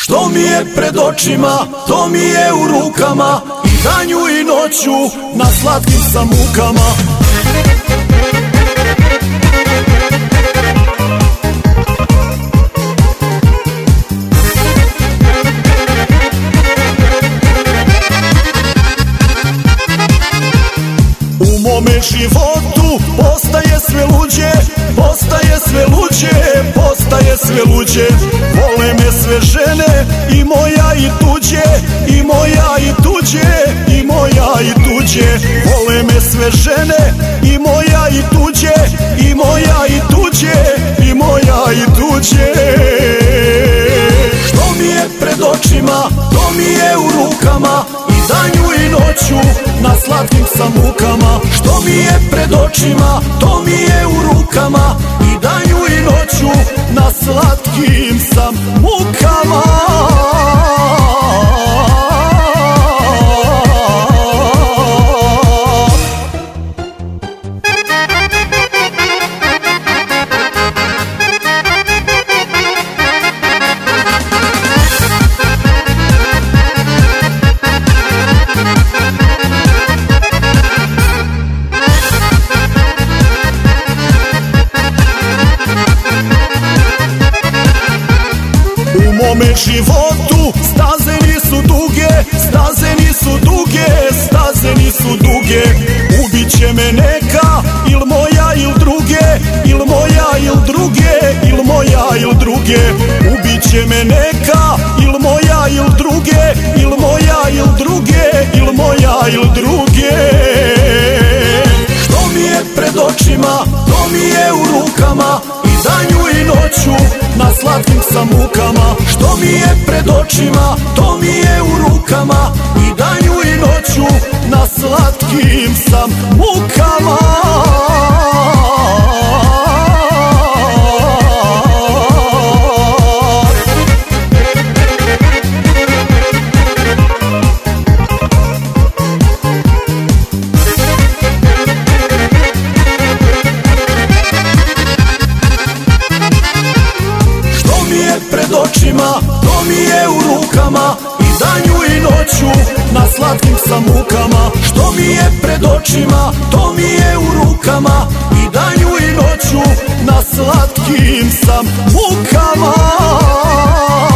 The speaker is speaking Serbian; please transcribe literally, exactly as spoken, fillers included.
Što mi je pred očima, to mi je u rukama, i danju i noću na slatkim sam mukama. U mome životu postaje sve luđe, postaje sve luđe, postaje sve luđe. Vole me sve žene, i moja i tuđe, i moja i tuđe, i moja i tuđe. Vole me sve žene, i moja i tuđe, i moja i tuđe, i moja i tuđe. Što mi je pred očima, to mi je u rukama, i danju i noću na slatkim sam mukama. Što mi je pred očima, to mi je u rukama, i danju i noću na slatkim sam mukama. U mome životu staze nisu duge, staze nisu duge, staze nisu duge. Ubiće me neka, il moja il druge, il moja il druge, il moja il druge. Ubiće me neka, il moja il druge, il moja il druge, il moja il druge. Što mi je pred očima, to mi je u rukama, i danju i noću na slatkim sam mukama. Što mi je pred očima, to mi je u rukama, i danju i noću na slatkim sam mukama. Pred očima, to mi je u rukama, i danju i noću na slatkim sam mukama. Što mi je pred očima, to mi je u rukama, i danju i noću na slatkim sam mukama.